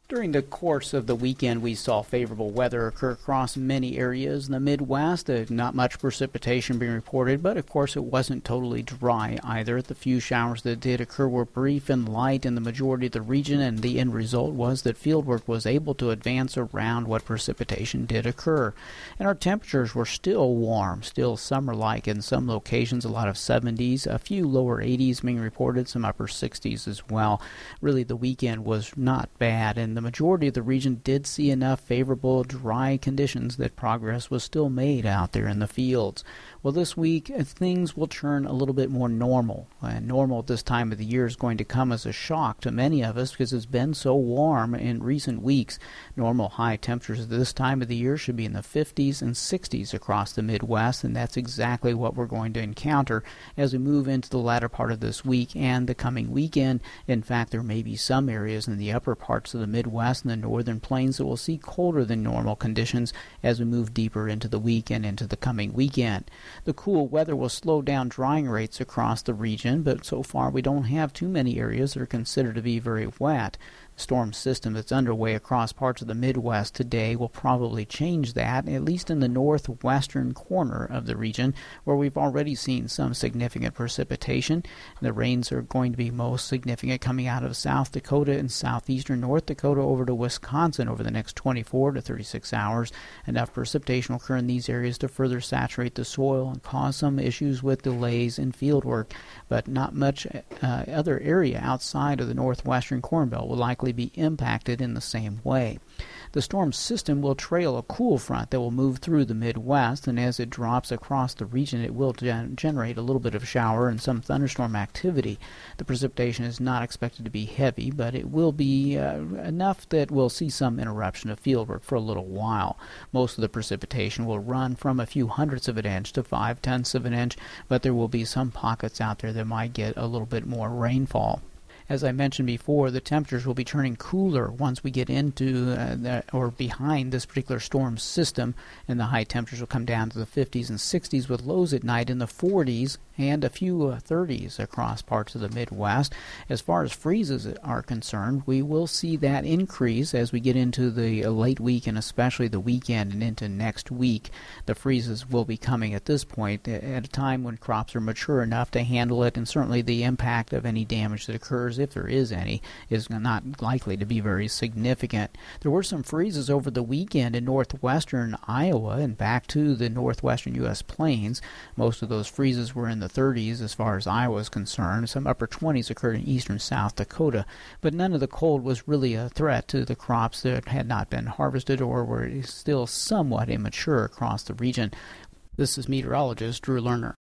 During the course of the weekend, we saw favorable weather occur across many areas in the Midwest. Not much precipitation being reported, but of course it wasn't totally dry either. The few showers that did occur were brief and light in the majority of the region, and the end result was that fieldwork was able to advance around what precipitation did occur. And our temperatures were still warm, still summer-like in some locations, a lot of 70s, a few lower 80s being reported, some upper 60s as well. Really, the weekend was not bad, and the majority of the region did see enough favorable dry conditions that progress was still made out there in the fields. Well, this week things will turn a little bit more normal. Normal at this time of the year is going to come as a shock to many of us because it's been so warm in recent weeks. Normal high temperatures at this time of the year should be in the 50s and 60s across the Midwest, and that's exactly what we're going to encounter as we move into the latter part of this week and the coming weekend. In fact, there may be some areas in the upper parts of the Midwest and the northern plains that will see colder than normal conditions as we move deeper into the week and into the coming weekend. The cool weather will slow down drying rates across the region, but so far we don't have too many areas that are considered to be very wet. The storm system that's underway across parts of the Midwest today will probably change that, at least in the northwestern corner of the region, where we've already seen some significant precipitation. The rains are going to be most significant coming out of South Dakota and southeastern North Dakota over to Wisconsin over the next 24 to 36 hours. Enough precipitation will occur in these areas to further saturate the soil and cause some issues with delays in field work, but not much other area outside of the northwestern Corn Belt will likely be impacted in the same way. The storm system will trail a cool front that will move through the Midwest, and as it drops across the region, it will generate a little bit of shower and some thunderstorm activity. The precipitation is not expected to be heavy, but it will be enough that we'll see some interruption of fieldwork for a little while. Most of the precipitation will run from a few hundredths of an inch to 5/10ths of an inch, but there will be some pockets out there that might get a little bit more rainfall. As I mentioned before, the temperatures will be turning cooler once we get into or behind this particular storm system, and the high temperatures will come down to the 50s and 60s with lows at night in the 40s and a few 30s across parts of the Midwest. As far as freezes are concerned, we will see that increase as we get into the late week and especially the weekend and into next week. The freezes will be coming at this point at a time when crops are mature enough to handle it, and certainly the impact of any damage that occurs, if there is any, is not likely to be very significant. There were some freezes over the weekend in northwestern Iowa and back to the northwestern U.S. plains. Most of those freezes were in the 30s as far as Iowa is concerned. Some upper 20s occurred in eastern South Dakota, but none of the cold was really a threat to the crops that had not been harvested or were still somewhat immature across the region. This is meteorologist Drew Lerner.